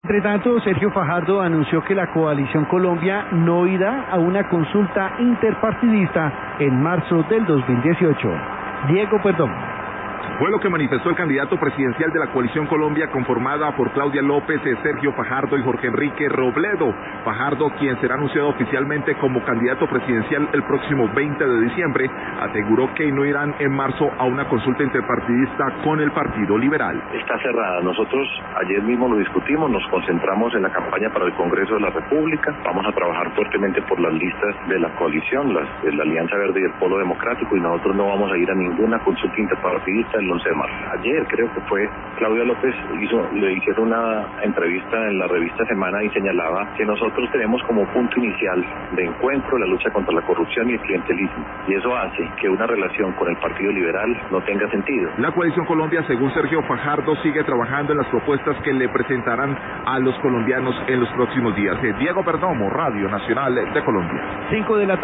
Entre tanto, Sergio Fajardo anunció que la Coalición Colombia no irá a una consulta interpartidista en marzo del 2018. Diego Perdomo. Fue lo que manifestó el candidato presidencial de la Coalición Colombia, conformada por Claudia López, Sergio Fajardo y Jorge Enrique Robledo. Fajardo, quien será anunciado oficialmente como candidato presidencial el próximo 20 de diciembre, aseguró que no irán en marzo a una consulta interpartidista con el Partido Liberal. Está cerrada. Nosotros ayer mismo lo discutimos, nos concentramos en la campaña para el Congreso de la República. Vamos a trabajar fuertemente por las listas de la coalición, de la Alianza Verde y el Polo Democrático, y nosotros no vamos a ir a ninguna consulta interpartidista el 11 de marzo. Ayer creo que fue Claudia López le hicieron una entrevista en la revista Semana y señalaba que nosotros tenemos como punto inicial de encuentro la lucha contra la corrupción y el clientelismo, y eso hace que una relación con el Partido Liberal no tenga sentido. La Coalición Colombia, según Sergio Fajardo, sigue trabajando en las propuestas que le presentarán a los colombianos en los próximos días. Diego Perdomo, Radio Nacional de Colombia. 5 de la